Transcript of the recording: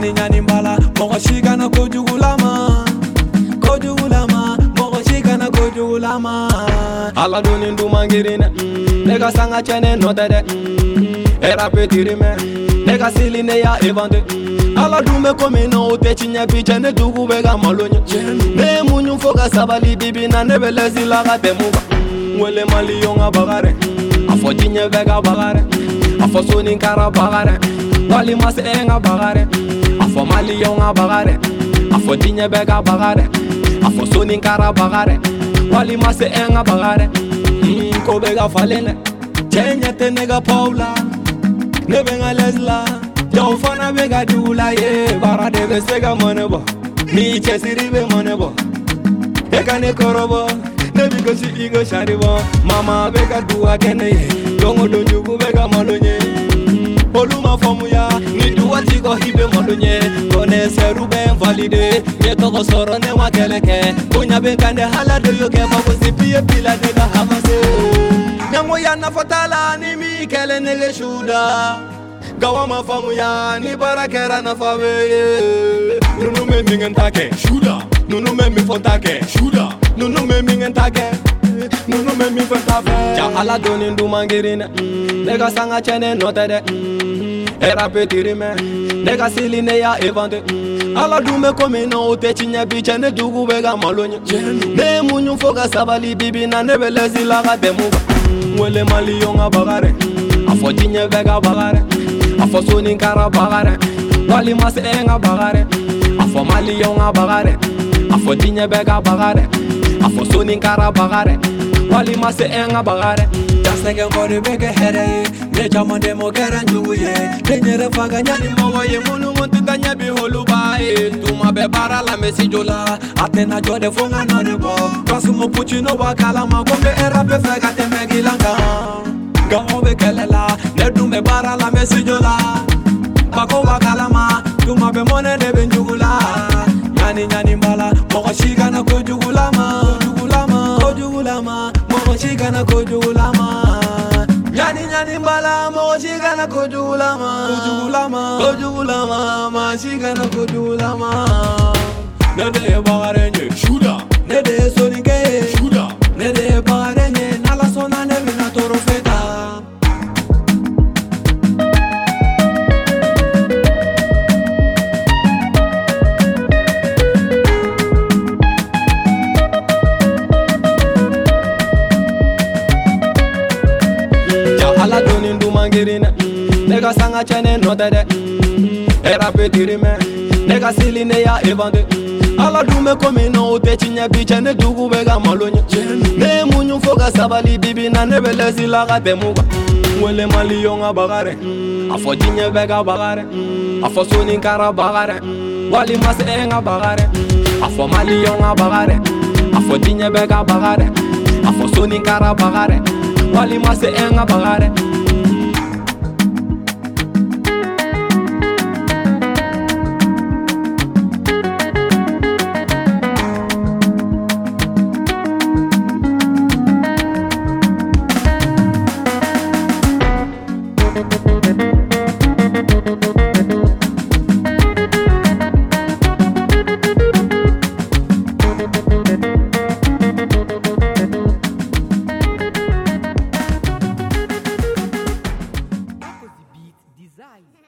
nyani nyani mbala moko shika na kojugulama moko shika na kojugulama ala doni ndumangirine nega sanga chene notede era petirime nega siline ya evande ala dume komino ute chinya picha ne dugu bega malonye ne munyu foga sabali bibi na nebelezi la gatemuga wele mali yonga bagare afo chinya bega bagare afo soni kara bagare wali mas enga bagare afo mali yonga bagare afo chinya bega bagare afo soni kara bagare wali mas enga bagare ko bega falene chenya tenega paula nebenga lesla Yo fana bega dula ye bara de besega monebo ni chesiri be monebo ekane korobo ne bigo si igo sharibo mama bega duwa kene ye dongo donjugu bega molonye oluma fomu ya ni duwa tigo hibe molonye kone seru be valide ye to soro ne wakeleke kunya be kande hala do yo ke babo sipie pila de ga hamase nyango ya na fatala ni mi kele nege shuda gawa mafamu ya ni barakera na fawe nunu me mingentake shuda nunu me mifotake shuda nunu me mingentake nunu me mifotake ja ala doni ndumangirine nega sanga chene notede era petirime nega siline ya evande ala dume komino ute chinya bicha ne dugu bega malonye ne munyu foga sabali bibi na nebelezi la gatemuga wele mali yonga bagare afo chinya bega bagare afo soni kara bagare wali mas enga bagare afo mali yonga bagare afo chinya bega bagare afo soni kara bagare wali mas enga bagare jasenge ngori bege here ne jamande mo garanjuye tenyere faga nyani moye munu montuta nyabi holubae tuma be bara la mesijola atena jode fonga nonebo kasumo puchino wakala makombe era be faga temegilanga gawo be kelela ne dume bara la mesijola bako wakala ma tuma be mone de benjugula nyani nyani mbala moko shika na kojugulama moko shika na kojugulama nyani nyani mbala moko shika na kojugulama ma shika na kojugulama nede bagarenye shuda nede sonike shuda nede bagarenye nala sona nebe na torofeta ala doni ndumangirine nega sanga chene notede era petirime nega siline ya evande ala dume komino ute chinya bicha ne dugu bega malonye ne munyu foga sabali bibi na nebelezi la gatemuga wele mali yonga bagare afo chinya bega bagare afo soni kara bagare wali mas enga bagare afo mali yonga bagare afo chinya bega bagare afo soni kara bagare wali mas enga bagare Design.